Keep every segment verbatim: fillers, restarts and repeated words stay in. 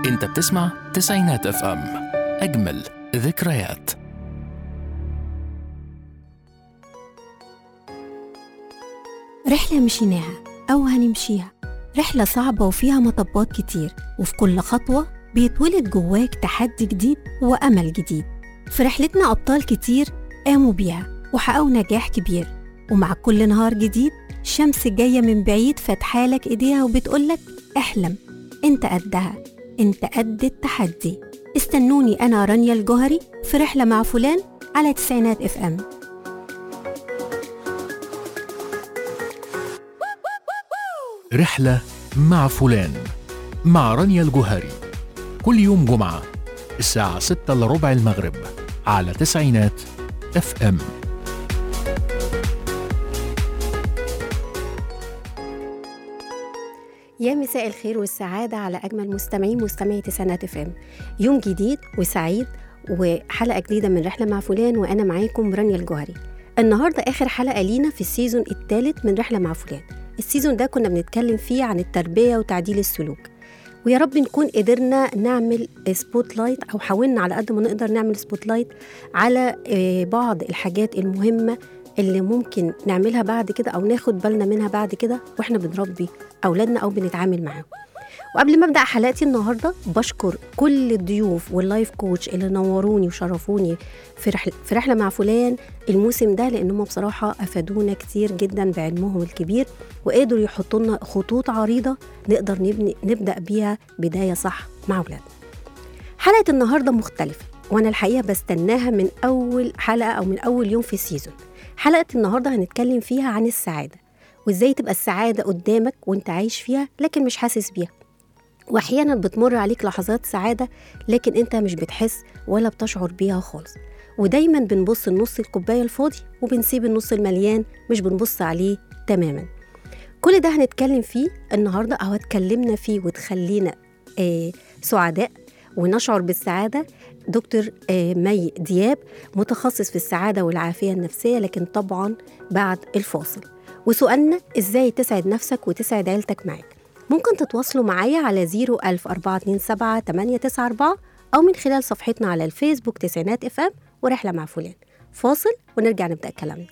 انت بتسمع تسعينات اف ام، اجمل ذكريات. رحلة مشيناها أو هنمشيها، رحلة صعبة وفيها مطبات كتير، وفي كل خطوة بيتولد جواك تحدي جديد وأمل جديد. في رحلتنا أبطال كتير قاموا بيها وحققوا نجاح كبير، ومع كل نهار جديد الشمس جاية من بعيد فاتحالك إيديها وبتقولك احلم، انت قدها، انت قد التحدي. استنوني أنا رانيا الجوهري في رحلة مع فلان على تسعينات اف ام. رحلة مع فلان مع رانيا الجوهري، كل يوم جمعة الساعة ستة إلا ربع المغرب على تسعينات اف ام. يا مساء الخير والسعادة على أجمل مستمعين مستمعي تسعينات اف ام. يوم جديد وسعيد وحلقة جديدة من رحلة مع فلان، وأنا معاكم رانيا الجوهري. النهاردة آخر حلقة لينا في السيزون الثالث من رحلة مع فلان. السيزون ده كنا بنتكلم فيه عن التربية وتعديل السلوك، ويا رب نكون قدرنا نعمل سبوت لايت أو حاولنا على قد ما نقدر نعمل سبوت لايت على بعض الحاجات المهمة اللي ممكن نعملها بعد كده أو ناخد بالنا منها بعد كده وإحنا بنربي أولادنا أو بنتعامل معاهم. وقبل ما أبدأ حلقتي النهاردة بشكر كل الضيوف واللايف كوتش اللي نوروني وشرفوني في رحلة, في رحلة مع فلان الموسم ده، لأنهم بصراحة أفادونا كتير جدا بعلمهم الكبير وقدروا يحطوا لنا خطوط عريضة نقدر نبني نبدأ بيها بداية صح مع أولادنا. حلقة النهاردة مختلفة وأنا الحقيقة بستناها من أول حلقة أو من أول يوم في السيزون. حلقة النهاردة هنتكلم فيها عن السعادة، وإزاي تبقى السعادة قدامك وإنت عايش فيها لكن مش حاسس بيها، وأحيانا بتمر عليك لحظات سعادة لكن إنت مش بتحس ولا بتشعر بيها خالص. ودايما بنبص لنص الكوباية الفاضي وبنسيب النص المليان مش بنبص عليه تماما. كل ده هنتكلم فيه النهاردة أو هتكلمنا فيه وتخلينا آه سعداء ونشعر بالسعادة دكتور آه مي دياب، متخصص في السعادة والعافية النفسية، لكن طبعا بعد الفاصل. وسؤالنا إزاي تسعد نفسك وتسعد عيلتك معاك. ممكن تتواصلوا معايا على زيرو ألف أربعة اتنين سبعة تمانية تسعة أربعة أو من خلال صفحتنا على الفيسبوك تسعينات اف ام ورحلة مع فلان. فاصل ونرجع نبدأ كلامنا.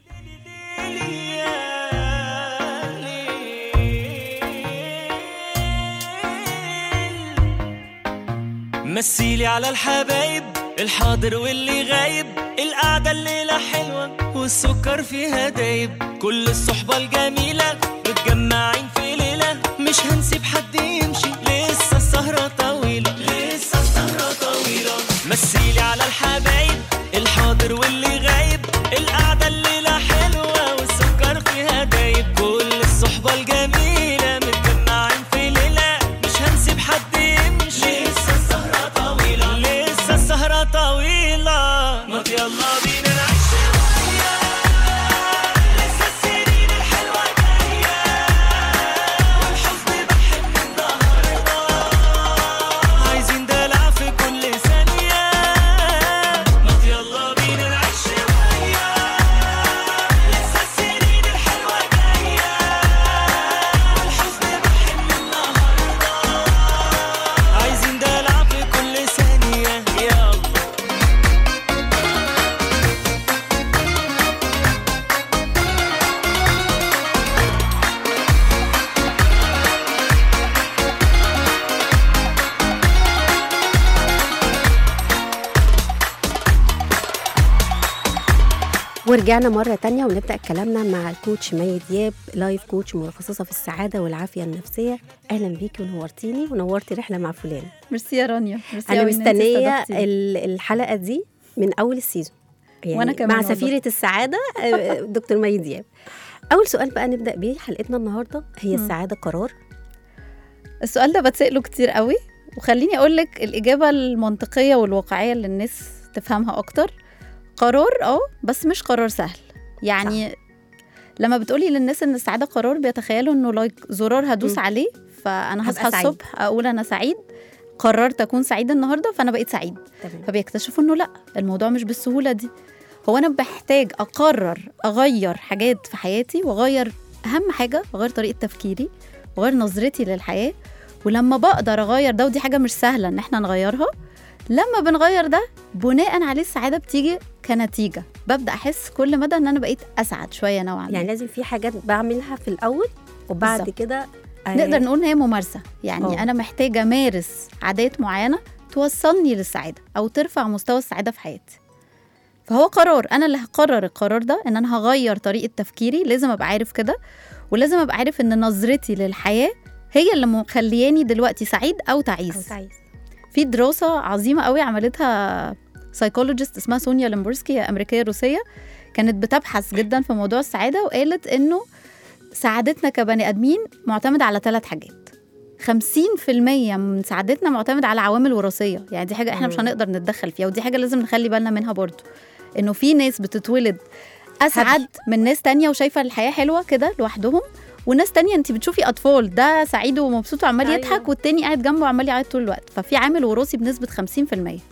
مسيلي على الحبايب الحاضر واللي غايب، القعدة الليلة حلوة والسكر فيها دايب، كل الصحبة الجميلة متجمعين في ليلة، مش هنسيب حد يمشي، لسه السهرة طويلة، لسه السهرة طويلة. مسيلي على الحبايب الحاضر واللي غايب، القعدة الليلة حلوة والسكر فيها دايب، كل الصحبة الجميلة متجمعين في ليلة، مش هنسيب حد يمشي، لسه السهرة طويلة، لسه السهرة طويلة. ما يلا بينا نعيش شوية، لسه السنين الحلوة جاية، والحزن بحب النهاردة، عايزين دلع في كل ثانية. ما يلا بينا نعيش شوية، لسه السنين الحلوة جاية، والحزن بحب النهاردة، عايزين دلع في كل ثانية. يلا ورجعنا مرة تانية ونبدأ كلامنا مع الكوتش مي دياب، لايف كوتش متخصصة في السعادة والعافية النفسية. أهلا بيكي ونورتيني ونورتي رحلة مع فلان. ميرسي يا رانيا، ميرسي أنا أوي إن أنتي مستنية استضفتيني. ال- الحلقة دي من أول السيزون، يعني وأنا كمان مع والله. سفيرة السعادة آه، دكتور مي دياب. أول سؤال بقى نبدأ بيه حلقتنا النهاردة، هي السعادة قرار؟ السؤال ده بتسأله كتير قوي، وخليني أقولك الإجابة المنطقية والواقعية اللي الناس تفهمها أكتر. قرار اه بس مش قرار سهل. يعني صح. لما بتقولي للناس ان السعاده قرار بيتخيلوا انه لايك زرار هدوس م. عليه فانا هصحى الصبح اقول انا سعيد، قررت اكون سعيد النهارده فانا بقيت سعيد. تمام. فبيكتشفوا انه لا، الموضوع مش بالسهوله دي. هو انا بحتاج اقرر اغير حاجات في حياتي، واغير اهم حاجه اغير طريقه تفكيري واغير نظرتي للحياه، ولما بقدر اغير ده، ودي حاجه مش سهله ان احنا نغيرها، لما بنغير ده بناء عليه السعاده بتيجي كنتيجه، ببدا احس كل مدى ان انا بقيت اسعد شويه نوعا ما. يعني لازم في حاجات بعملها في الاول وبعد بالزبط. كده نقدر نقول ان هي ممارسه، يعني أوه. انا محتاجه امارس عادات معينه توصلني للسعاده او ترفع مستوى السعاده في حياتي. فهو قرار، انا اللي هقرر القرار ده، ان انا هغير طريقه تفكيري. لازم ابقى عارف كده، ولازم ابقى عارف ان نظرتي للحياه هي اللي مخلياني دلوقتي سعيد او تعيس, أو تعيس. في دراسه عظيمه قوي عملتها سايكولوجيست اسمها سونيا لمبورسكي، امريكيه روسيه، كانت بتبحث جدا في موضوع السعاده، وقالت انه سعادتنا كبني ادمين معتمده على ثلاث حاجات. خمسين في المية من سعادتنا معتمد على عوامل وراثيه، يعني دي حاجه احنا مش هنقدر نتدخل فيها، ودي حاجه لازم نخلي بالنا منها برضو، انه في ناس بتتولد اسعد هبي. من ناس تانية وشايفه الحياه حلوه كده لوحدهم، وناس تانية انت بتشوفي اطفال ده سعيد ومبسوط وعمال أيوة. يضحك، والتاني قاعد جنبه وعمال يعيط طول الوقت. ففي عامل وراثي بنسبه خمسين في المية.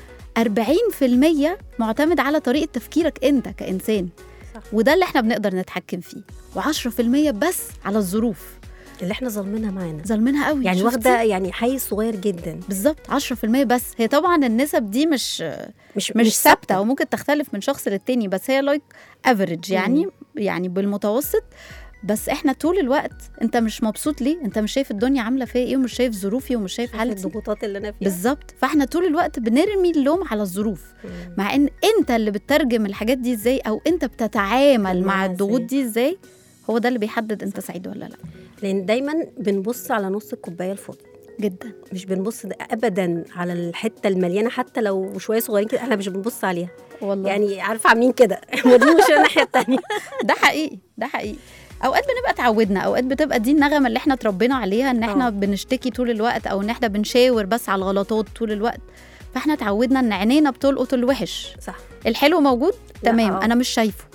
أربعين في المية معتمد على طريقه تفكيرك انت كانسان، صح. وده اللي احنا بنقدر نتحكم فيه. وعشرة في المية بس على الظروف اللي احنا ظالمينها معانا، ظالمينها قوي، يعني واخده يعني حيز صغير جدا. بالظبط، عشرة في المية بس. هي طبعا النسب دي مش مش مش ثابته، وممكن تختلف من شخص للتاني، بس هي لايك افريج يعني، يعني بالمتوسط. بس احنا طول الوقت انت مش مبسوط ليه؟ انت مش شايف الدنيا عامله فيها ايه، ومش شايف ظروفي، ومش شايف حالتي، الضغوطات اللي انا فيها. بالظبط. فاحنا طول الوقت بنرمي اللوم على الظروف، مم. مع ان انت اللي بتترجم الحاجات دي ازاي، او انت بتتعامل مع الضغوط دي ازاي، هو ده اللي بيحدد انت سعيد ولا لا. لان دايما بنبص على نص الكوبايه الفاضي جدا، مش بنبص ابدا على الحته المليانه، حتى لو شويه صغيرين كده احنا مش بنبص عليها والله. يعني عارفه عاملين كده ودي مش الناحيه الثانيه. ده حقيقي، ده حقيقي. اوقات بنبقى تعودنا، اوقات بتبقى دي النغمه اللي احنا اتربينا عليها، ان احنا أوه. بنشتكي طول الوقت، او ان احنا بنشاور بس على الغلطات طول الوقت. فاحنا تعودنا ان عينينا بتلقط الوحش، صح. الحلو موجود تمام، أوه. انا مش شايفه،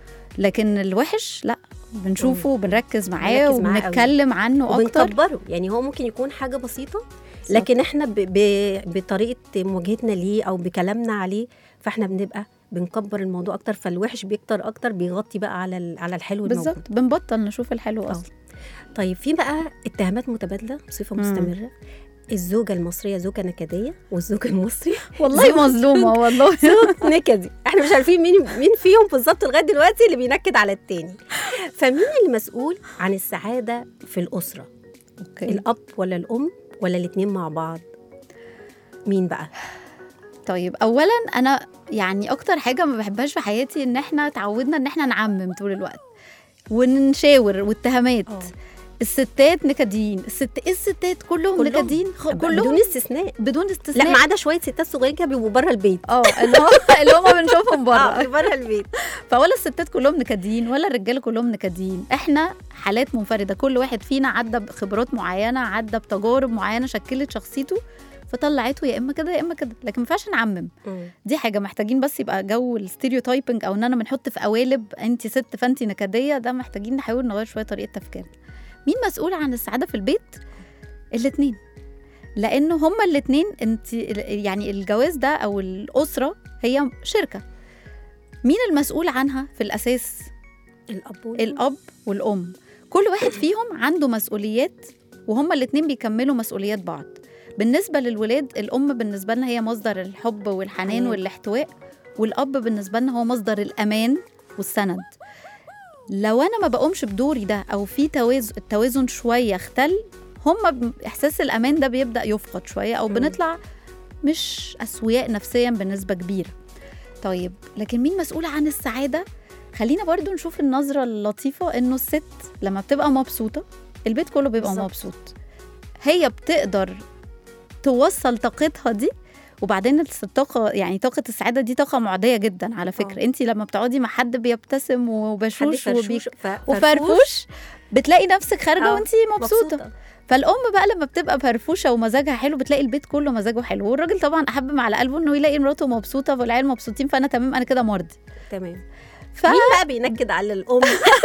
لكن الوحش لا، بنشوفه وبنركز معاه وبنتكلم عنه اكتر وبنكبره. يعني هو ممكن يكون حاجه بسيطه، لكن احنا ب... ب... بطريقه مواجهتنا ليه او بكلامنا عليه، فاحنا بنبقى بنكبر الموضوع اكتر، فالوحش بيكتر اكتر، بيغطي بقى على على الحلو الموجود. بالظبط، بنبطل نشوف الحلو اصلا. طيب في بقى اتهامات متبادله بصفه مستمره، الزوجه المصريه زوجه نكديه، والزوج المصري والله مظلومه، والله زوج نكدي. احنا مش عارفين مين مين فيهم بالظبط لغايه دلوقتي اللي بينكد على التاني. فمين المسؤول عن السعاده في الاسره؟ أوكي. الاب ولا الام ولا الاثنين مع بعض؟ مين بقى؟ طيب اولا انا يعني اكتر حاجه ما بحبهاش في حياتي ان احنا تعودنا ان احنا نعمم طول الوقت ونشاور واتهامات. أوه. الستات نكدين، الست الستات كلهم, كلهم نكدين، كلهم بدون استثناء، بدون استثناء. لا ما عدا شويه ستات صغيرين كده بيبقوا بره البيت، اه اللي هم اللي هم بنشوفهم بره اه بره البيت. فولا الستات كلهم نكدين ولا الرجاله كلهم نكدين، احنا حالات منفرده، كل واحد فينا عدى بخبرات معينه، عدى بتجارب معينه شكلت شخصيته فطلعته يا اما كده يا اما كده، لكن ما ينفعش نعمم. دي حاجه محتاجين بس يبقى جو الستيريوتايبنج، او ان انا بنحط في قوالب انت ست فانت نكديه، ده محتاجين نحاول نغير شويه طريقه تفكيرنا. مين مسؤول عن السعاده في البيت؟ الاثنين، لانه هما الاثنين انت يعني الجواز ده او الاسره هي شركه، مين المسؤول عنها في الاساس؟ الاب الاب والام، كل واحد فيهم عنده مسؤوليات، وهما الاثنين بيكملوا مسؤوليات بعض. بالنسبه للولاد، الام بالنسبه لنا هي مصدر الحب والحنان والاحتواء، والاب بالنسبه لنا هو مصدر الامان والسند. لو انا ما بقومش بدوري ده، او في توازن التوازن شويه اختل، هم احساس الامان ده بيبدا يفقد شويه، او بنطلع مش اسوياء نفسيا بنسبه كبيره. طيب لكن مين مسؤول عن السعاده؟ خلينا برضو نشوف النظره اللطيفه، انه الست لما بتبقى مبسوطه البيت كله بيبقى بالزبط. مبسوط، هي بتقدر توصل طاقتها دي. وبعدين الطاقه يعني طاقه السعاده دي طاقه معديه جدا على فكره. انت لما بتقعدي مع حد بيبتسم وبشوش وبيك وفرفوش، بتلاقي نفسك خارجه وانت مبسوطه. مبسوطه. فالام بقى لما بتبقى فرفوشه ومزاجها حلو، بتلاقي البيت كله مزاجه حلو، والراجل طبعا احب على قلبه انه يلاقي مراته مبسوطه والعيال مبسوطين، فانا تمام، انا كده مرضي. تمام. ف... مين بقى بينكد على الام؟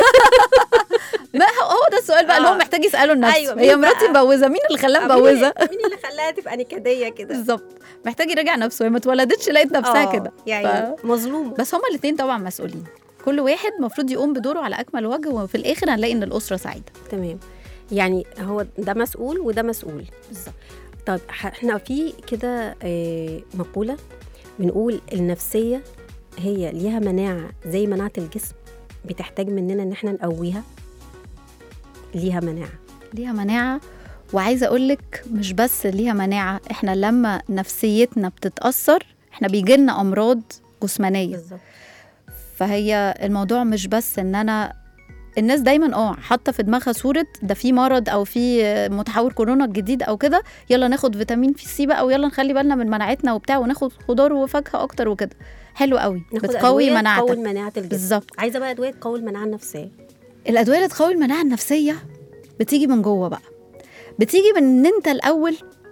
ما هو ده السؤال بقى آه. اللي هو محتاج يساله لنفسه. أيوة، هي مراتي مبوزه، مين اللي خلاها مبوزه؟ مين اللي خلاها تبقى نكديه كده؟ بالظبط، محتاج يراجع نفسه. هي ما اتولدتش لقيت نفسها كده يعني ف... مظلومه. بس هما الاثنين طبعا مسؤولين، كل واحد المفروض يقوم بدوره على اكمل وجه، وفي الاخر هنلاقي ان الاسره سعيده. تمام. يعني هو ده مسؤول وده مسؤول. بالظبط. طيب احنا في كده مقولة بنقول النفسية هي ليها مناعة زي مناعة الجسم، بتحتاج مننا ان احنا نقويها. ليها مناعة ليها مناعة وعايزة أقولك مش بس ليها مناعة، احنا لما نفسيتنا بتتأثر احنا بيجيلنا أمراض جسمانية. بالظبط. فهي الموضوع مش بس ان انا، الناس دايما اه حاطه في دماغها صوره ده في مرض او في متحور كورونا الجديد او كده، يلا ناخد فيتامين في سي بقى ويلا نخلي بالنا من مناعتنا وبتاع وناخد خضار وفاكهه اكتر وكده. حلو قوي، بتقوي مناعتك. تقوي مناعه الجسم. بالظبط. عايزه بقى ادويه تقوي المناعه النفسيه. الادويه اللي تقوي المناعه النفسيه بتيجي من جوه بقى، بتيجي من ان انت الاول.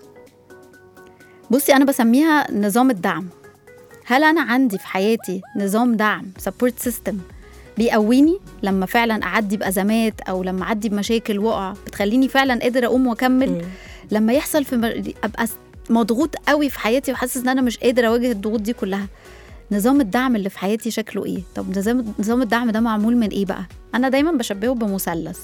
بصي انا بسميها نظام الدعم. هل انا عندي في حياتي نظام دعم سبورت سيستم بيقويني لما فعلا اعدي بازمات او لما اعدي بمشاكل وقع بتخليني فعلا قادره اقوم واكمل؟ م. لما يحصل في مر... ابقى مضغوط قوي في حياتي وحاسس ان انا مش قادره اواجه الضغوط دي كلها، نظام الدعم اللي في حياتي شكله ايه؟ طب نظام نظام الدعم ده معمول من ايه بقى؟ انا دايما بشبهه بمثلث.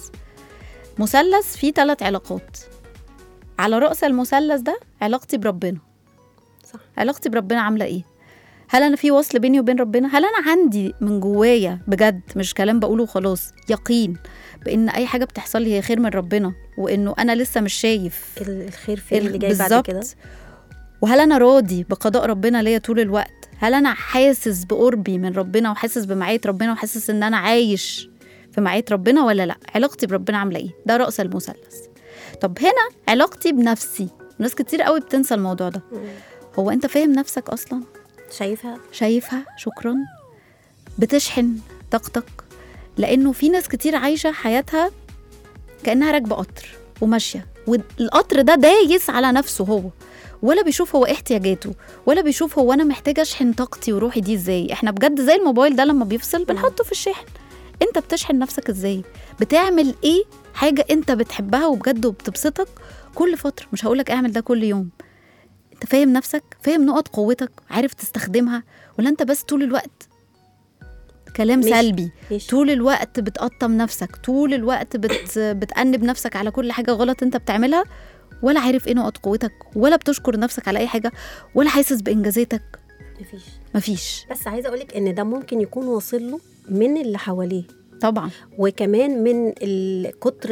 مثلث فيه ثلاث علاقات. على رأس المثلث ده علاقتي بربنا. صح. علاقتي بربنا عامله ايه؟ هل أنا في وصل بيني وبين ربنا؟ هل أنا عندي من جوايا بجد، مش كلام بقوله وخلاص، يقين بإن أي حاجة بتحصل لي هي خير من ربنا، وإنه أنا لسه مش شايف الخير فين اللي جاي بعد كده؟ وهل أنا راضي بقضاء ربنا ليا طول الوقت؟ هل أنا حاسس بقربي من ربنا وحاسس بمعية ربنا وحاسس إن أنا عايش في معية ربنا ولا لأ؟ علاقتي بربنا عاملة إيه؟ ده رأس المثلث. طب هنا علاقتي بنفسي، ناس كتير قوي بتنسى الموضوع ده. هو أنت فاهم نفسك أصلاً؟ شايفها شايفها شكرا، بتشحن طاقتك؟ لانه في ناس كتير عايشه حياتها كانها راكبه قطر وماشيه، والقطر ده دايس على نفسه هو، ولا بيشوف هو احتياجاته، ولا بيشوف هو انا محتاجه اشحن طاقتي وروحي دي ازاي. احنا بجد زي الموبايل ده لما بيفصل بنحطه في الشاحن. انت بتشحن نفسك ازاي؟ بتعمل ايه حاجه انت بتحبها وبجد وبتبسطك كل فتره؟ مش هقولك اعمل ده كل يوم. انت فاهم نفسك؟ فاهم نقط قوتك؟ عارف تستخدمها؟ ولا انت بس طول الوقت كلام مش سلبي مش. طول الوقت بتقطم نفسك، طول الوقت بت... بتأنب نفسك على كل حاجة غلط انت بتعملها، ولا عارف ايه نقط قوتك، ولا بتشكر نفسك على اي حاجة، ولا حاسس بإنجازاتك؟ مفيش مفيش. بس عايزة اقولك ان ده ممكن يكون واصل له من اللي حواليه طبعا، وكمان من كتر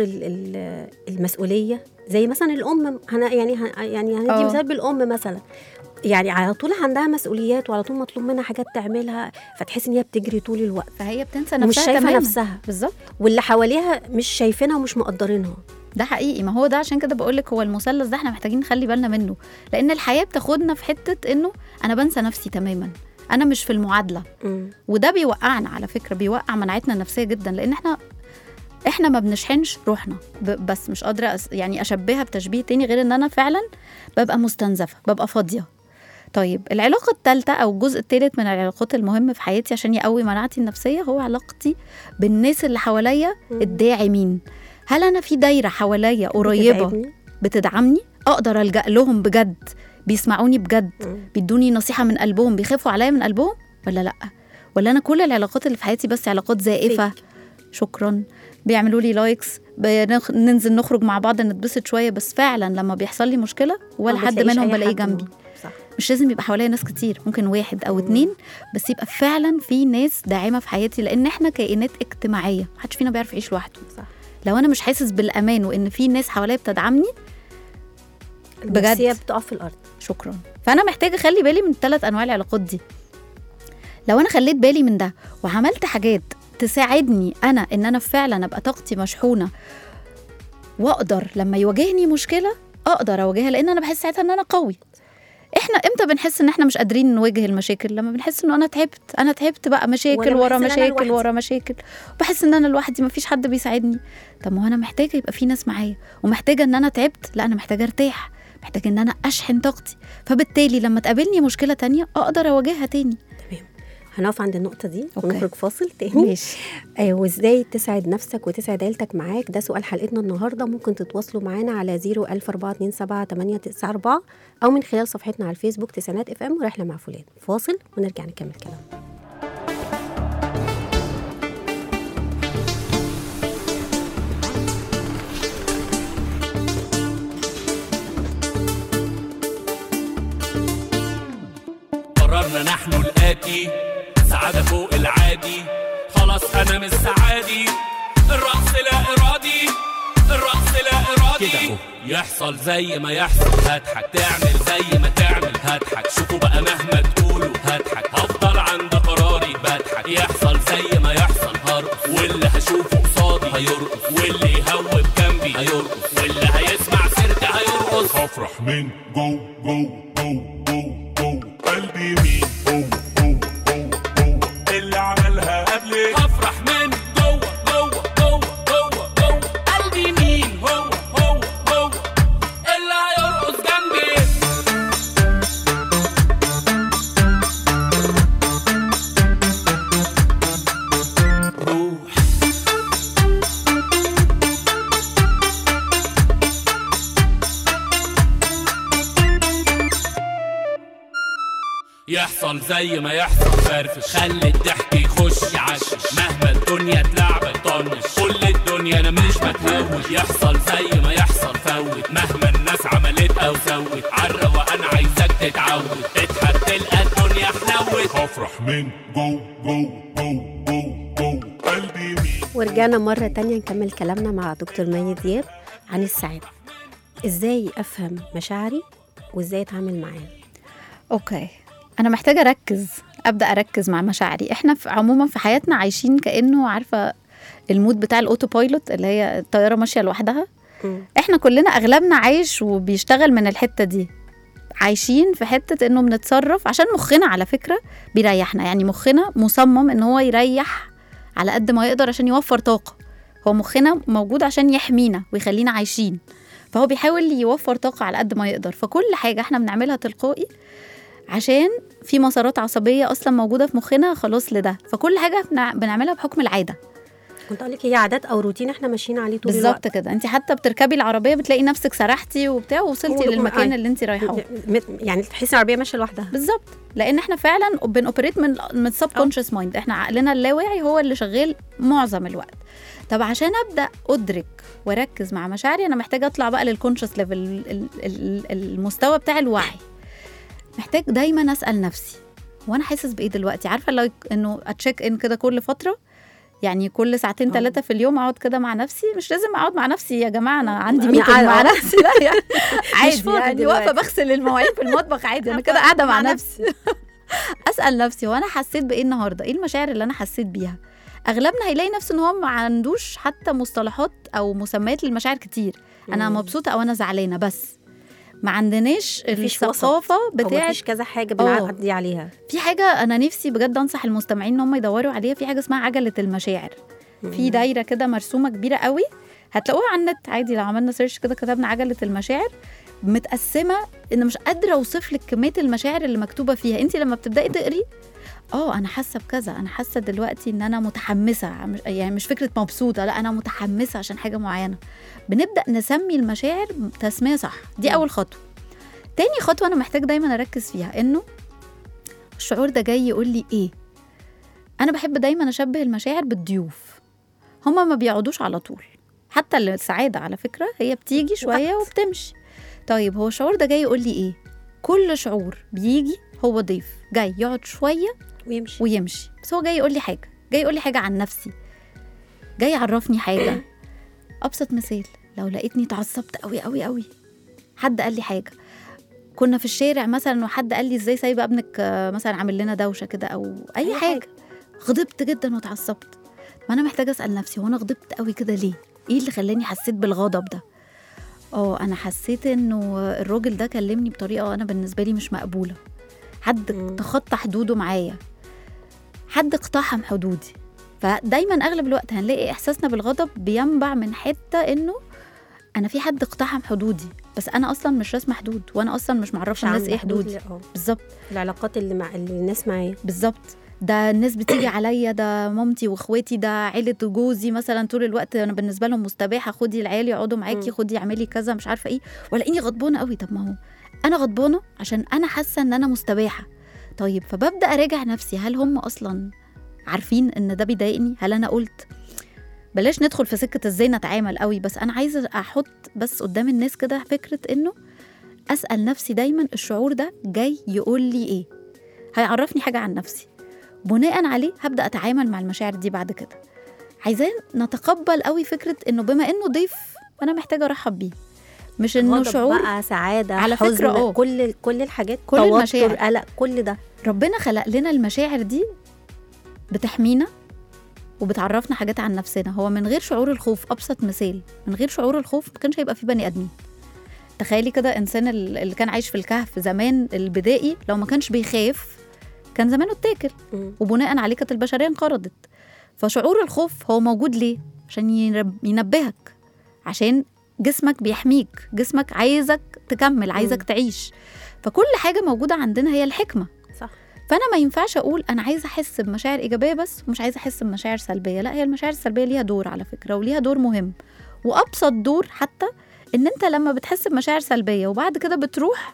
المسؤولية. زي مثلا الأم، هنا يعني يعني هندي مثال بالأم مثلا، يعني على طول عندها مسؤوليات وعلى طول مطلوب منها حاجات تعملها، فتحس ان هي بتجري طول الوقت، فهي بتنسى نفسها، مش شايفه تماما. نفسها بالظبط، واللي حواليها مش شايفينها ومش مقدرينها. ده حقيقي. ما هو ده عشان كده بقولك هو المثلث ده احنا محتاجين نخلي بالنا منه، لان الحياه بتاخدنا في حته انه انا بنسى نفسي تماما، انا مش في المعادله. م. وده بيوقعنا على فكره، بيوقع مناعتنا النفسيه جدا، لان احنا احنا ما بنشحنش روحنا. بس مش قادره أس... يعني اشبهها بتشبيه تاني غير ان انا فعلا ببقى مستنزفه، ببقى فاضيه. طيب العلاقه الثالثه او الجزء الثالث من العلاقات المهمه في حياتي عشان يقوي مناعتي النفسيه هو علاقتي بالناس اللي حواليا الداعمين. هل انا في دايره حواليا قريبه بتدعمني, بتدعمني اقدر الجا لهم بجد، بيسمعوني بجد، بيدوني نصيحه من قلبهم، بيخافوا عليا من قلبهم، ولا لا؟ ولا انا كل العلاقات اللي في حياتي بس علاقات زائفه؟ شكرا، بيعملوا لي لايكس، ننزل نخرج مع بعض نتبسط شويه، بس فعلا لما بيحصل لي مشكله ولا حد منهم بلاقيه جنبي. صح. مش لازم يبقى حواليا ناس كتير، ممكن واحد او اتنين بس يبقى فعلا في ناس داعمه في حياتي، لان احنا كائنات اجتماعيه، محدش فينا بيعرف يعيش لوحده. صح. لو انا مش حاسس بالامان وان في ناس حواليا بتدعمني بجد النفسيه بتقف في الارض. شكرا. فانا محتاجه اخلي بالي من ثلاث انواع العلاقات دي. لو انا خليت بالي من ده وعملت حاجات تساعدني انا ان انا فعلا ابقى طاقتي مشحونه، واقدر لما يواجهني مشكله اقدر اواجهها، لان انا بحس ساعتها ان انا قوي. احنا امتى بنحس ان احنا مش قادرين نواجه المشاكل؟ لما بنحس انه انا تعبت، انا تعبت بقى، مشاكل ورا مشاكل ورا مشاكل، وبحس ان انا لوحدي مفيش حد بيساعدني. طب ما انا محتاجه يبقى في ناس معايا، ومحتاجه ان انا تعبت، لا انا محتاجه ارتاح، محتاجه ان انا اشحن طاقتي، فبالتالي لما تقابلني مشكله تانية اقدر اواجهها تاني. تمام، هنقف عند النقطه دي أوكي. ونخرج فاصل تاني. ماشي. ايوه، وازاي تسعد نفسك وتسعد عيلتك معاك، ده سؤال حلقتنا النهارده. ممكن تتواصلوا معانا على صفر ألف أربعة اتنين سبعة تمانية تسعة أربعة او من خلال صفحتنا على الفيسبوك تسعينات اف ام ورحله مع فلان. فاصل ونرجع نكمل كلام. قررنا نحن الآتي، سعادة فوق العادي، خلاص أنا مش سعادي، الرقص لا إرادي، الرقص لا إرادي كده. يحصل زي ما يحصل هضحك، تعمل زي ما تعمل هضحك، شوفوا بقى مهما تقولوا هضحك، هفضل عند قراري بضحك. يحصل زي ما يحصل هرقص، واللي هشوفه قصادي هيرقص، واللي يهوب جنبي هيرقص، واللي هيسمع سيرتي هيرقص. هفرح من جو جو جو جو جو قلبي مين جو جو جو جو اللي عملها قبلي. هفرح من جوه جوه جوه جوه جوه قلبي مين هو هو هو اللي هيرقص جنبي. روح يحصل زي ما يحصل فرفش، خلي الضحك يخش يعشش، مهما الدنيا تلعبك طنش، كل الدنيا انا مش بتهوش. يحصل زي ما يحصل فوت، مهما الناس عملت او سوت، عالروقان وانا عايزك تتعود، اضحك تلقى الدنيا حلوت. هفرح من جو جو جو جو جو قلبي مين. ورجعنا مرة تانية نكمل كلامنا مع دكتور مي دياب عن السعادة. ازاي افهم مشاعري وازاي اتعامل معاها؟ اوكي، انا محتاجه اركز، ابدا اركز مع مشاعري. احنا في عموما في حياتنا عايشين كانه عارفه المود بتاع الاوتو بايلوت اللي هي الطياره ماشيه لوحدها. م. احنا كلنا اغلبنا عايش وبيشتغل من الحته دي، عايشين في حته انه بنتصرف عشان مخنا على فكره بيريحنا. يعني مخنا مصمم ان هو يريح على قد ما يقدر عشان يوفر طاقه. هو مخنا موجود عشان يحمينا ويخلينا عايشين، فهو بيحاول يوفر طاقه على قد ما يقدر. فكل حاجه احنا بنعملها تلقائي عشان في مسارات عصبية أصلا موجودة في مخنا خلاص لده. فكل حاجة بنعملها بحكم العادة. كنت أقولك هي عادات أو روتين احنا ماشيين عليه طول الوقت. بالظبط كده. انت حتى بتركبي العربية بتلاقي نفسك سرحتي وبتاع ووصلتي للمكان اللي انت رايحاه، يعني تحسي العربية ماشية لوحدها. بالظبط، لأن احنا فعلا بنوبريت من من السب كونشس مايند. احنا عقلنا اللاواعي هو اللي شغال معظم الوقت. طب عشان أبدأ أدرك وأركز مع مشاعري أنا محتاجة أطلع بقى للكونشس ليفل، المستوى بتاع الوعي. محتاج دايما أسأل نفسي وانا حاسس بايه دلوقتي. عارفه لو انه اتشيك ان كده كل فتره، يعني كل ساعتين ثلاثه في اليوم اقعد كده مع نفسي. مش لازم اقعد مع نفسي يا جماعه، انا عندي ميتنج مع نفسي، لا يعني عادي، يعني واقفه بغسل المواعين في المطبخ عادي، انا كده قاعده مع نفسي. اسال نفسي وانا حسيت بايه النهارده، ايه المشاعر اللي انا حسيت بيها. اغلبنا هيلاقي نفسه ان هو ما عندوش حتى مصطلحات او مسميات للمشاعر كتير. انا مبسوطه او انا زعلانه، بس ما عندناش الثقافه بتاعت مفيش كذا حاجه بنعدي عليها. في حاجه انا نفسي بجد انصح المستمعين ان هم يدوروا عليها، في حاجه اسمها عجله المشاعر. في دايره كده مرسومه كبيره قوي، هتلاقوها على النت عادي. لو عملنا سيرش كده كتبنا عجله المشاعر، متقسمه ان مش قادره اوصف لك كميه المشاعر اللي مكتوبه فيها. انت لما بتبداي تقري اه انا حاسه بكذا، انا حاسه دلوقتي ان انا متحمسه، يعني مش فكره مبسوطه، لا انا متحمسه عشان حاجه معينه. بنبدا نسمي المشاعر تسميه صح. دي اول خطوه. تاني خطوه انا محتاج دايما اركز فيها، انه الشعور ده جاي يقول لي ايه. انا بحب دايما اشبه المشاعر بالضيوف، هما ما بيقعدوش على طول. حتى السعاده على فكره هي بتيجي شويه وبتمشي. طيب هو الشعور ده جاي يقول لي ايه؟ كل شعور بيجي هو ضيف جاي يقعد شويه ويمشي ويمشي، بس هو جاي يقول لي حاجه، جاي يقول لي حاجه عن نفسي، جاي يعرفني حاجه. ابسط مثال، لو لقيتني اتعصبت قوي قوي قوي، حد قال لي حاجه، كنا في الشارع مثلا وحد قال لي ازاي سايبه ابنك مثلا عامل لنا دوشه كده او اي حاجه، غضبت جدا واتعصبت. ما انا محتاجه اسال نفسي، وانا غضبت قوي كده ليه؟ ايه اللي خلاني حسيت بالغضب ده؟ اه انا حسيت انه الراجل ده كلمني بطريقه انا بالنسبه لي مش مقبوله، حد تخطى حدوده معايا، حد اقتحم حدودي. فدايما اغلب الوقت هنلاقي احساسنا بالغضب بينبع من حته انه انا في حد اقتحم حدودي، بس انا اصلا مش راسمه حدود، وانا اصلا مش معرفه الناس ايه حدودي. بالظبط، العلاقات اللي مع اللي الناس معايا. بالظبط، ده الناس بتيجي عليا، ده مامتي واخواتي، ده عيله جوزي مثلا طول الوقت انا بالنسبه لهم مستباحه، خدي العيال يقعدوا معاكي، خدي اعملي كذا مش عارفه ايه، ولاقيني غضبانه قوي. طب ما هو انا غضبانه عشان انا حاسه ان انا مستباحه. طيب فببدا اراجع نفسي، هل هم اصلا عارفين ان ده بيضايقني؟ هل انا قلت؟ بلاش ندخل في سكه ازاي نتعامل قوي، بس انا عايزه احط بس قدام الناس كده فكره انه اسال نفسي دايما الشعور ده جاي يقول لي ايه. هيعرفني حاجة عن نفسي، بناء عليه هبدأ أتعامل مع المشاعر دي بعد كده. عايزين نتقبل قوي فكرة إنه بما إنه ضيف أنا محتاجة أرحب بيه، مش إنه غضب شعور. بقى، سعاده، على حزن، فكرة اه كل كل الحاجات، كل توتر، المشاعر. قلق، كل ده ربنا خلق لنا المشاعر دي بتحمينا وبتعرفنا حاجات عن نفسنا. هو من غير شعور الخوف، أبسط مثال، من غير شعور الخوف ما كانش هيبقى في بني آدمين. تخيلي كده إنسان اللي كان عايش في الكهف زمان البدائي لو ما كانش بيخاف كان زمانه اتاكل، مم. وبناء عليه كانت البشرية انقرضت. فشعور الخوف هو موجود ليه؟ عشان ينب- ينبهك، عشان جسمك بيحميك، جسمك عايزك تكمل، عايزك مم. تعيش. فكل حاجة موجودة عندنا هي الحكمة. صح. فأنا ما ينفعش أقول أنا عايزة أحس بمشاعر إيجابية بس ومش عايزة أحس بمشاعر سلبية. لا، هي المشاعر السلبية ليها دور على فكرة، وليها دور مهم، وأبسط دور حتى إن أنت لما بتحس بمشاعر سلبية وبعد كده بتروح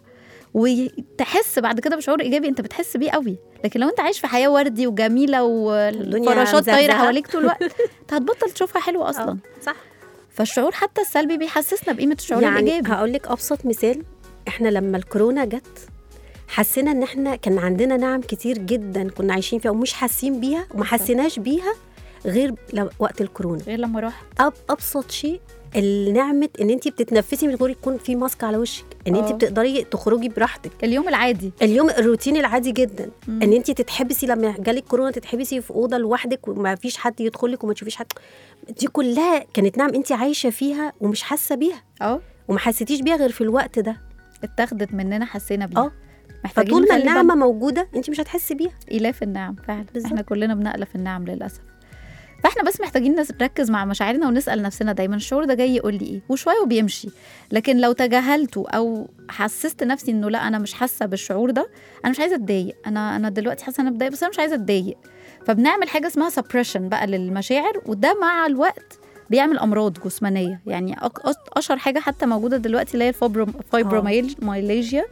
وتحس بعد كده بشعور إيجابي أنت بتحس بيه قوي. لكن لو أنت عايش في حياة وردي وجميلة والفراشات طايرة مزهزهة. حواليك طول الوقت أنت هتبطل تشوفها حلوة أصلا. آه، صح. فالشعور حتى السلبي بيحسسنا بقيمة الشعور يعني الإيجابي. هقول لك ابسط مثال، احنا لما الكورونا جت حسينا ان احنا كان عندنا نعم كتير جدا كنا عايشين فيها ومش حاسين بيها وما حسيناش بيها غير لو- وقت الكورونا. غير لما راح أب ابسط شيء النعمه ان انت بتتنفسي من غير يكون في ماسك على وشك، ان انت آه. بتقدري تخرجي براحتك، اليوم العادي. اليوم الروتين العادي جدا. مم. ان انت تتحبسي لما جالك كورونا تتحبسي في اوضه لوحدك وما فيش حد يدخلك وما تشوفيش حد، دي كلها كانت نعم انت عايشه فيها ومش حاسه بيها اه وما حسيتيش بيها غير في الوقت ده. اتاخدت مننا حسينا بيها. اه محتاجين فطول ما نخلي النعمه بالنا. موجوده انت مش هتحسي بيها. إلاف النعم فعلا. بالظبط. احنا كلنا بنألف النعم للأسف. فاحنا بس محتاجين نس- نركز مع مشاعرنا ونسأل نفسنا دايما الشعور ده جاي يقول لي ايه، وشوية وبيمشي. لكن لو تجاهلته او حسست نفسي انه لا انا مش حاسة بالشعور ده، انا مش عايزة اتضايق، انا انا دلوقتي حاسة انا بتضايق بس انا مش عايزة اتضايق، فبنعمل حاجة اسمها suppression بقى للمشاعر، وده مع الوقت بيعمل امراض جسمانيه. يعني أك- أش- اشهر حاجه حتى موجوده دلوقتي اللي هي الفايبروميالجيا.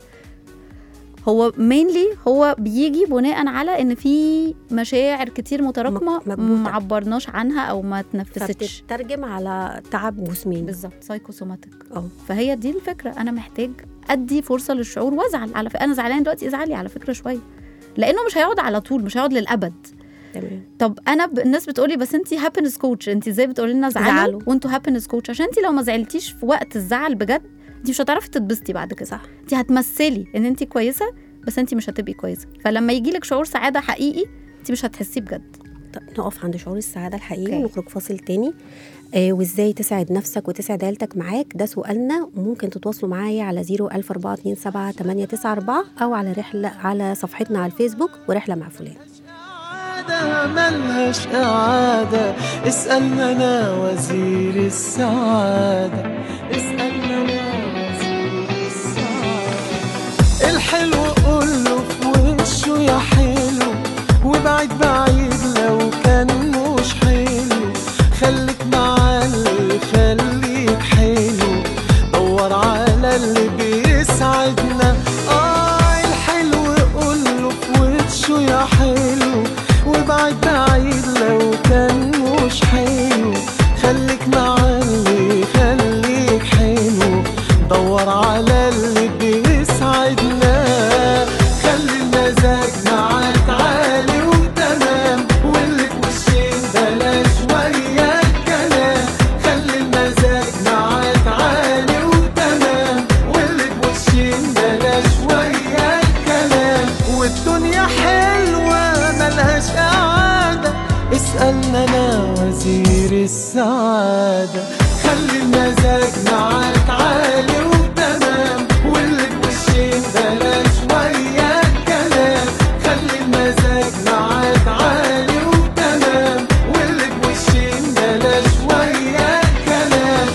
هو مينلي هو بيجي بناء على ان في مشاعر كتير متراكمه مك- مكبوتة. ما عبرناش عنها او ما تنفستش. فبتترجم على تعب جسماني. بالظبط، سايكوسوماتيك. اه فهي دي الفكره، انا محتاج ادي فرصه للشعور وازعل. على فكره انا زعلان دلوقتي، ازعلي على فكره شويه، لانه مش هيقعد على طول، مش هيقعد للابد. تمام. طب انا ب... الناس بتقولي بس انتي هابينس كوتش، انتي ازاي بتقولي لنا زعلوا زعلوا. وانتوا هابينس كوتش؟ عشان انتي لو ما زعلتيش في وقت الزعل بجد انتي مش هتعرفي تتبسطي بعد كده. صح. انتي هتمثلي ان انتي كويسه بس انتي مش هتبقي كويسه، فلما يجي لك شعور سعاده حقيقي انتي مش هتحسيه بجد. طب نقف عند شعور السعاده الحقيقي أوكي. ونخرج فاصل تاني. آه وازاي تسعد نفسك وتسعد عيلتك معاك، ده سؤالنا. وممكن تتواصلوا معايا على زيرو ألف أربعة اتنين سبعة تمانية تسعة أربعة او على رحله على صفحتنا على الفيسبوك ورحله مع فلان. سعادة ملهاش إعادة، اسألنا أنا وزير السعادة، اسألنا أنا وزير السعادة. الحلو قوله في وشه يا حلو، وبعيد بعيد لو كان مش حلو، خليك مع اللي يخليك حلو، دور على اللي بيسعدنا. آه الحلو قوله في وشه يا حلو، وبعد بعيد لو كان مش حلو، خليك مع اللي يخليك حلو، دور على اللي بيسعدنا. خلي المزاج معاك عالي وتمام، واللي في وشين بلاش ويا الكلام. خلي المزاج معاك عالي وتمام، واللي في وشين بلاش ويا الكلام. والدنيا حلوة ملهاش إعادة، اسألنا أنا وزير السعادة. خلي المزاج معاك عالي وتمام، واللي في وشين بلاش ويا الكلام. خلي المزاج معاك عالي وتمام، واللي في وشين بلاش ويا الكلام.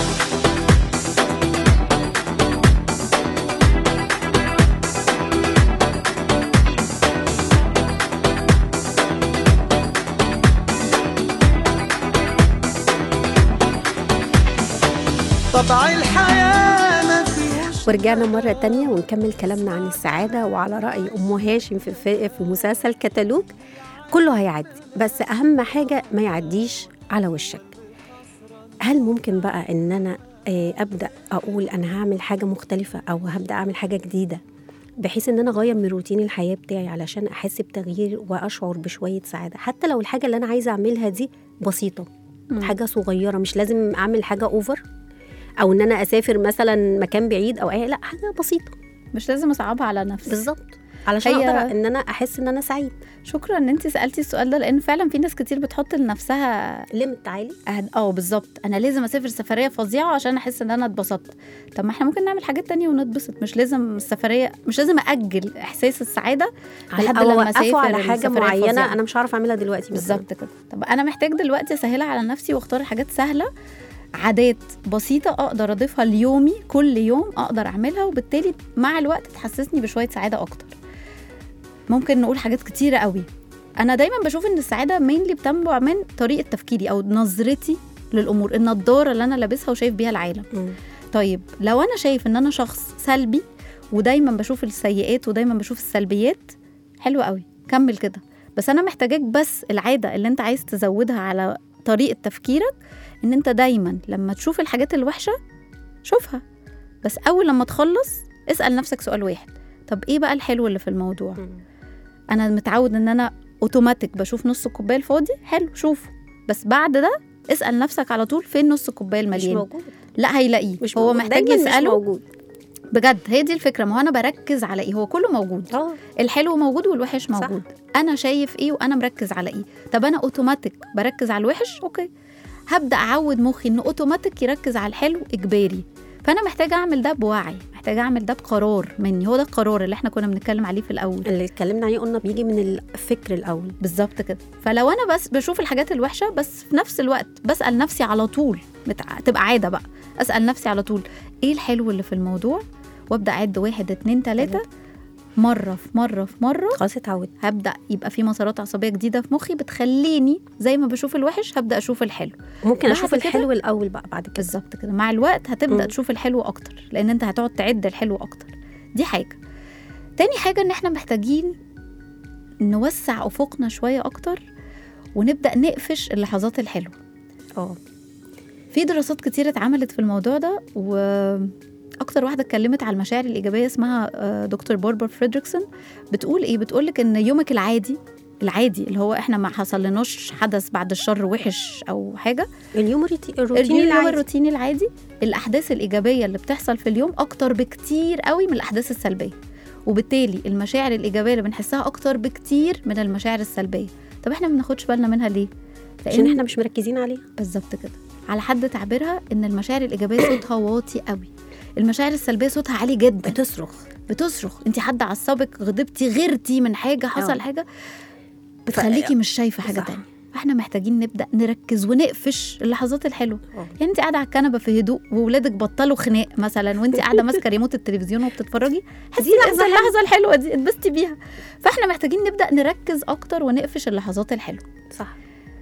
طبع الحياة ما فيهوش. ورجعنا مرة تانية ونكمل كلامنا عن السعادة. وعلى رأي أم هاشم في, في, في مسلسل كتالوج، كله هيعدي بس أهم حاجة ما يعديش على وشك. هل ممكن بقى إن أنا آه، أبدأ أقول أنا هعمل حاجة مختلفة أو هبدأ أعمل حاجة جديدة بحيث ان انا اغير من روتين الحياه بتاعي علشان احس بتغيير واشعر بشويه سعاده، حتى لو الحاجه اللي انا عايزه اعملها دي بسيطه، مم. حاجه صغيره، مش لازم اعمل حاجه اوفر او ان انا اسافر مثلا مكان بعيد او اي، لا حاجه بسيطه مش لازم اصعبها على نفسي. بالظبط، علشان هي- اقدر ان انا احس ان انا سعيد. شكرا ان انت سالتي السؤال ده، لان فعلا في ناس كتير بتحط لنفسها ليميت عالي. أهد- اه بالظبط، انا لازم اسافر سفريه فظيعه عشان احس ان انا اتبسطت. طب ما احنا ممكن نعمل حاجات تانية ونتبسط، مش لازم السفريه، مش لازم اجل احساس السعاده لحد او لما اوقفه اسافر على حاجه السفرية معينه الفظيعة. انا مش عارفه اعملها دلوقتي مثلاً. بالظبط كده. طب انا محتاج دلوقتي اسهلها على نفسي واختار حاجات سهله، عادات بسيطه اقدر اضيفها ليومي، كل يوم اقدر اعملها، وبالتالي مع الوقت تحسسني بشويه سعاده اكتر. ممكن نقول حاجات كتيره قوي. انا دايما بشوف ان السعاده مينلي بتنبع من طريقه تفكيري او نظرتي للامور، النضاره اللي انا لابسها وشايف بيها العالم. مم. طيب لو انا شايف ان انا شخص سلبي ودايما بشوف السيئات ودايما بشوف السلبيات، حلو قوي، كمل كده. بس انا محتاجاك، بس العاده اللي انت عايز تزودها على طريقه تفكيرك، ان انت دايما لما تشوف الحاجات الوحشه شوفها، بس اول لما تخلص اسال نفسك سؤال واحد، طب ايه بقى الحلو اللي في الموضوع؟ مم. انا متعود ان انا اوتوماتيك بشوف نص الكوبايه الفاضي، حلو شوفه، بس بعد ده اسال نفسك على طول فين نص الكوبايه مش المليان. موجود، لا هيلاقيه، مش هو موجود. محتاج دايماً مش يساله موجود. بجد. هي دي الفكره، ما هو انا بركز على ايه، هو كله موجود، اه الحلو موجود والوحش صح. موجود. انا شايف ايه وانا مركز على ايه. طب انا اوتوماتيك بركز على الوحش، اوكي، هبدا اعود مخي انه اوتوماتيك يركز على الحلو اجباري. فانا محتاجه اعمل ده بوعي، محتاجه اعمل ده بقرار مني. هو ده القرار اللي احنا كنا بنتكلم عليه في الاول. اللي اتكلمنا عليه قلنا بيجي من الفكر الاول. بالظبط كده. فلو انا بس بشوف الحاجات الوحشه، بس في نفس الوقت بسال نفسي على طول، بتع... تبقى عاده بقى، اسال نفسي على طول ايه الحلو اللي في الموضوع، وابدا اعد واحد اتنين تلاته، مره في مره في مره خلاص اتعود. هبدا يبقى في مسارات عصبيه جديده في مخي بتخليني زي ما بشوف الوحش هبدا اشوف الحلو. ممكن بعد اشوف كده- الحلو الاول بقى بعد كده. بالظبط كده. مع الوقت هتبدا مم. تشوف الحلو اكتر، لان انت هتقعد تعد الحلو اكتر. دي حاجه. تاني حاجه ان احنا محتاجين نوسع افقنا شويه اكتر، ونبدا نقفش اللحظات الحلوه. اه في دراسات كتير اتعملت في الموضوع ده، واكتر واحده اتكلمت على المشاعر الايجابيه اسمها آه، دكتور باربر فريدريكسون. بتقول ايه؟ بتقولك ان يومك العادي العادي اللي هو احنا ما حصلناش حدث بعد الشر وحش او حاجه، اليوم الروتي- الروتين اليوم العادي. الروتيني العادي، الاحداث الايجابيه اللي بتحصل في اليوم اكتر بكتير قوي من الاحداث السلبيه، وبالتالي المشاعر الايجابيه اللي بنحسها اكتر بكتير من المشاعر السلبيه. طب احنا ما بناخدش بالنا منها ليه؟ عشان احنا مش مركزين عليها. بالظبط كده. على حد تعبيرها ان المشاعر الايجابيه صوتها واطي قوي، المشاعر السلبيه صوتها عالي جدا، بتصرخ بتصرخ. انت حد عصبك، غضبتي، غيرتي من حاجه، حصل أوه. حاجه بتخليكي مش شايفه حاجه صح. تانية. احنا محتاجين نبدا نركز ونقفش اللحظات الحلوه. أوه. يعني انت قاعده على الكنبه في هدوء وولادك بطلوا خناق مثلا، وانت قاعده ماسكه ريموت التلفزيون وبتتفرجي، حسي لحظه اللحظه الحلوه دي اتبسطي بيها. فاحنا محتاجين نبدا نركز اكتر ونقفش اللحظات الحلوه. صح.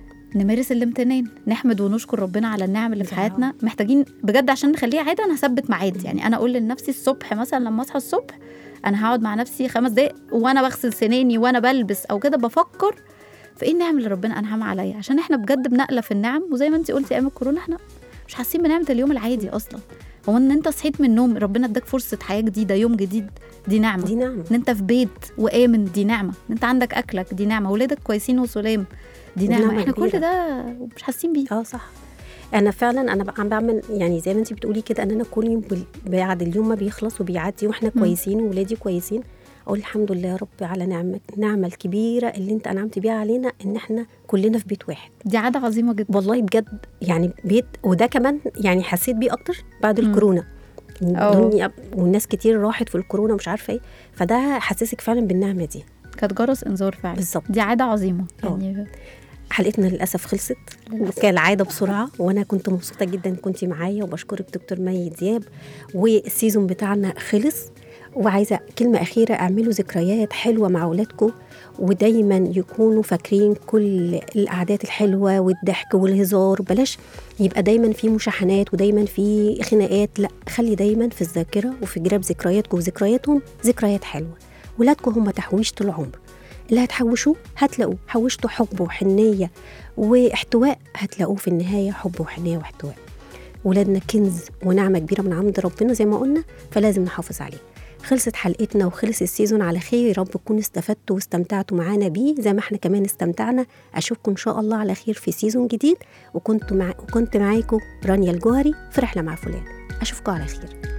نمارس الامتنان، نحمد ونشكر ربنا على النعم اللي في يا حياتنا. محتاجين بجد عشان نخليها عاده، انا هثبت ميعاد. يعني انا اقول لنفسي الصبح مثلا لما اصحى الصبح انا هقعد مع نفسي خمس دقايق وانا بغسل سناني وانا بلبس او كده، بفكر في ايه النعم اللي ربنا انعم عليا. عشان احنا بجد بنقله في النعم، وزي ما انت قلتي ايام الكورونا احنا مش حاسين بنعمه اليوم العادي اصلا. هو ان انت صحيت من النوم ربنا اداك فرصه حياه جديده، يوم جديد، دي نعمه. دي نعمة. ان انت في بيت وامن، دي نعمه. ان انت عندك اكلك، دي نعمه. ولادك كويسين وسلام، دي دي نعمه. نعمة احنا كل كبيرة. ده مش حاسين بيه. اه صح. انا فعلا انا عم بعمل يعني زي ما انت بتقولي كده، ان انا كل يوم بال- بعد اليوم ما بيخلص وبيعدي واحنا مم. كويسين وولادي كويسين، اقول الحمد لله يا رب على نعمه النعمه الكبيره اللي انت انعمت بيها علينا، ان احنا كلنا في بيت واحد. دي عاده عظيمه جدا. والله بجد يعني بيت، وده كمان يعني حسيت بيه اكتر بعد مم. الكورونا. أوه. الدنيا والناس كتير راحت في الكورونا ومش عارفه ايه، فده حسسك فعلا بالنعمه دي. كانت جرس انذار فعلا. بالظبط. دي عاده عظيمه أوه. يعني. حلقتنا للاسف خلصت كالعاده بسرعه، وانا كنت مبسوطه جدا كنتي معايا، وبشكرك دكتور مي دياب. والسيزون بتاعنا خلص، وعايزه كلمه اخيره، اعملوا ذكريات حلوه مع اولادكم، ودايما يكونوا فاكرين كل القعدات الحلوه والضحك والهزار. بلاش يبقى دايما في مشاحنات ودايما في خناقات، لا، خلي دايما في الذاكره وفي جراب ذكرياتكم وذكرياتهم ذكريات حلوه. ولادكم هم تحويشه العمر، اللي هتحوشوه هتلاقوه، حوشتوا حب وحنيه واحتواء هتلاقوه في النهايه، حب وحنيه واحتواء. ولادنا كنز ونعمه كبيره من عند ربنا زي ما قلنا، فلازم نحافظ عليه. خلصت حلقتنا وخلص السيزون على خير. يا رب تكونوا استفدتوا واستمتعتوا معانا بيه زي ما احنا كمان استمتعنا. اشوفكم ان شاء الله على خير في سيزون جديد. وكنت مع... وكنت معاكم رانيا الجوهري في رحلة مع فلان. اشوفكم على خير.